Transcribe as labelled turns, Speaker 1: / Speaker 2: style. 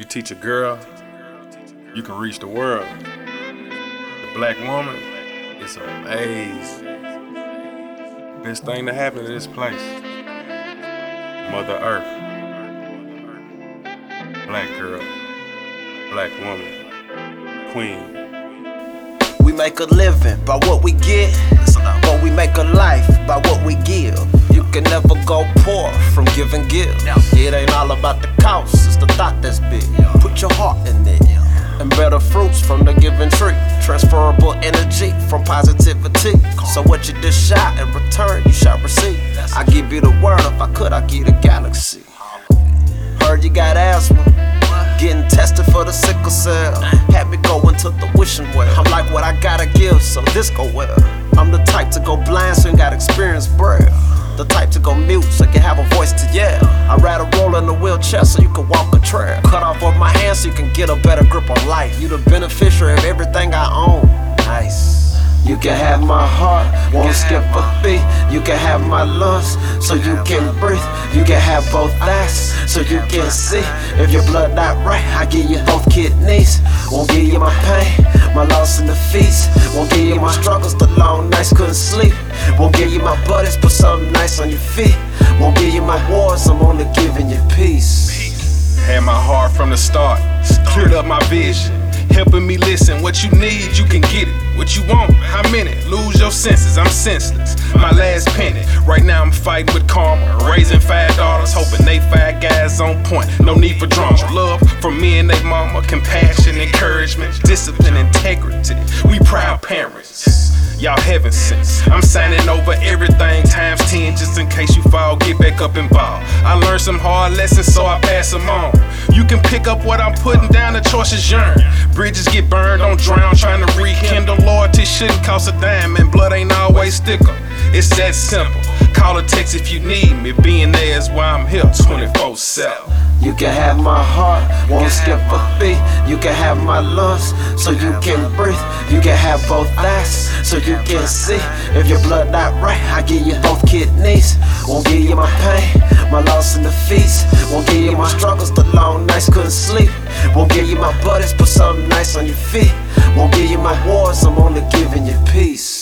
Speaker 1: You teach a girl, you can reach the world. The black woman is amazing. Best thing to happen to this place. Mother Earth. Black girl, black woman, queen.
Speaker 2: We make a living by what we get, but we make a life by what we give. You can never go poor from giving gifts. It ain't all about the cost, it's the thought that's big. Put your heart in it, and better fruits from the given tree. Transferable energy from positivity. So what you dish out in return, you shall receive. I give you the world, if I could, I'd give you the galaxy. Heard you got asthma, getting tested for the sickle cell. Had me going to the wishing well. I'm like, what I gotta give, so this go well. I'm the type to go blind so you got experience braille. The type to go mute so you can have a voice to yell. I'd rather roll in a wheelchair so you can walk a trail. Cut off with my hands so you can get a better grip on life. You the beneficiary of everything I own. Nice. You can have my heart, won't skip a beat. You can have my lungs, so you can breathe. You can have both eyes, so you can see. If your blood not right, I give you both kidneys. Won't give you my pain, my loss in the feast. Won't give you my struggles, the long nights couldn't sleep. Won't give you my buddies, put something nice on your feet. Won't give you my wars, I'm only giving you peace.
Speaker 1: Had my heart from the start, cleared up my vision. Helping me listen, what you need, you can get it. What you want, how many? Lose your senses, I'm senseless. My last penny, right now I'm fighting with karma. Raising 5 daughters, hoping they 5 guys on point. No need for drama. Love from me and they mama, compassion, encouragement, discipline, integrity. We proud parents. Y'all heaven sense. I'm signing over everything times 10 just in case you fall, get back up and ball. I learned some hard lessons, so I pass them on. You can pick up what I'm putting down, the choice is yours. Bridges get burned, don't drown, trying to rekindle. Loyalty shouldn't cost a dime, and blood ain't always thicker. It's that simple. Call or text if you need me. Being there is why I'm here 24/7.
Speaker 2: You can have my heart, won't skip a beat. You can have my lungs, so you can breathe. You can have both eyes, so you can see. If your blood not right, I give you both kidneys. Won't give you my pain, my loss in the feast. Won't give you my struggles, the long nights couldn't sleep. Won't give you my buddies, put something nice on your feet. Won't give you my wars, I'm only giving you peace.